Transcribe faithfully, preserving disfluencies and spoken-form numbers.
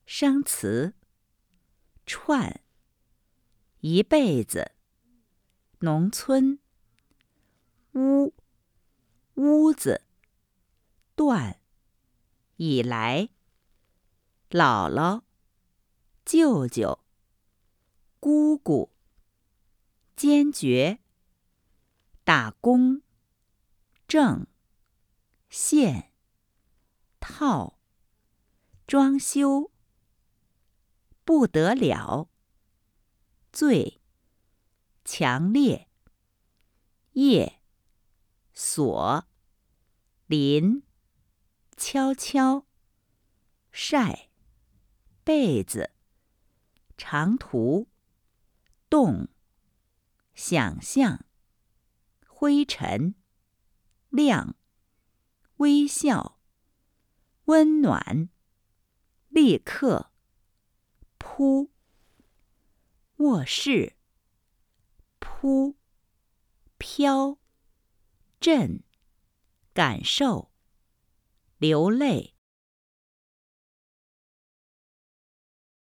生词串，一辈子，农村，屋，屋子，断，以来，姥姥，舅舅，姑姑，坚决，打工，挣，现，套，装修，不得了，最，强烈，夜，锁，林，悄悄，晒，被子，长途，动，想象，灰尘，亮，微笑，温暖，立刻，铺，卧室，铺，飘，震，感受，流泪，